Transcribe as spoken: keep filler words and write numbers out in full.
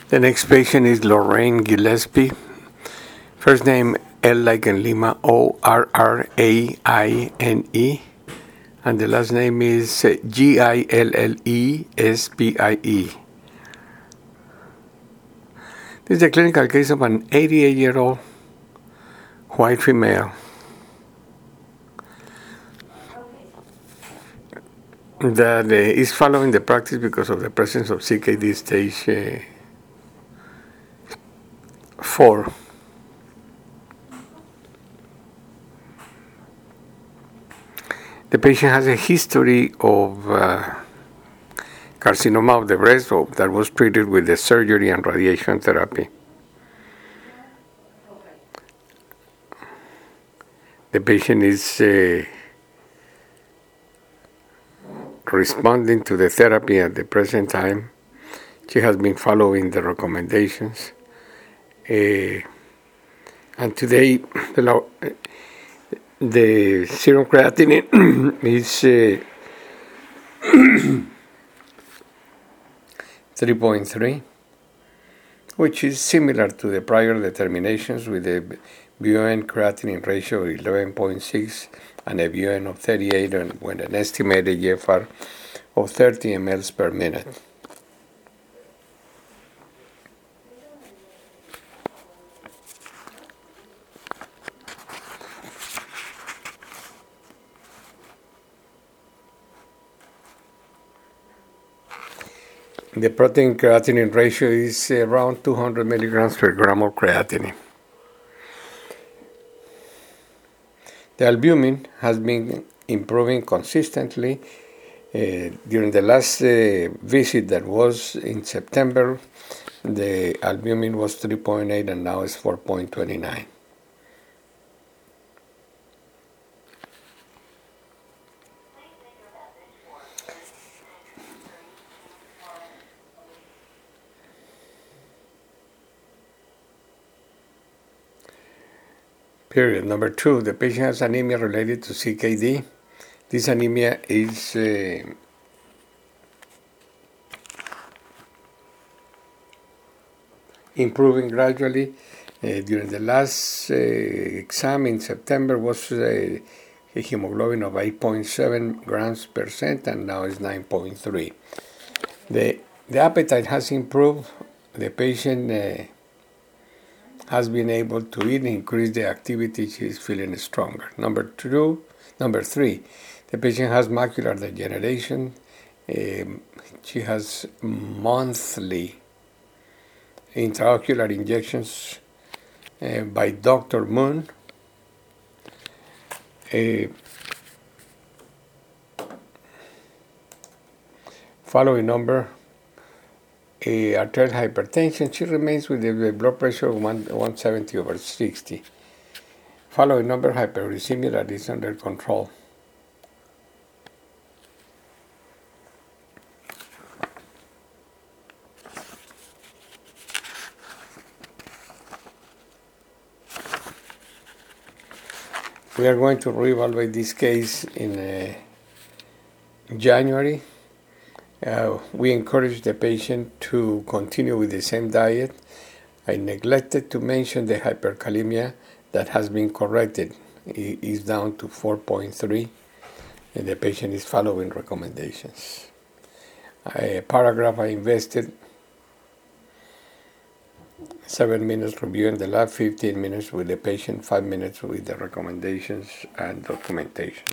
The next patient is Lorraine Gillespie. First name L like in Lima, O R R A I N E. And the last name is G I L L E S P I E. This is a clinical case of an eighty-eight-year-old white female that uh, is following the practice because of the presence of C K D stage uh, four. The patient has a history of uh, carcinoma of the breast that was treated with the surgery and radiation therapy. The patient is uh, responding to the therapy at the present time. She has been following the recommendations. Uh, and today, the, the serum creatinine is uh, three point three, which is similar to the prior determinations with a B U N creatinine ratio of eleven point six and a B U N of thirty-eight and with an estimated G F R of thirty milliliters per minute. The protein creatinine ratio is around two hundred milligrams per gram of creatinine. The albumin has been improving consistently. Uh, during the last uh, visit that was in September, the albumin was three point eight and now it's four point two nine. Period. Number two, the patient has anemia related to C K D. This anemia is uh, improving gradually. Uh, during the last uh, exam in September was uh, a hemoglobin of eight point seven grams per cent and now is nine point three. The, the appetite has improved. The patient uh, has been able to eat and increase the activity. She is feeling stronger. Number two, number three, the patient has macular degeneration. Um, she has monthly intraocular injections uh, by Doctor Moon. Uh, following number, Uh, arterial hypertension. She remains with the blood pressure of one seventy over sixty. Following number, hyperuricemia that is under control. We are going to reevaluate this case in uh, January. Uh, we encourage the patient to continue with the same diet. I neglected to mention the hyperkalemia that has been corrected. It is down to four point three, and the patient is following recommendations. A paragraph I invested seven minutes reviewing the lab, fifteen minutes with the patient, five minutes with the recommendations and documentation.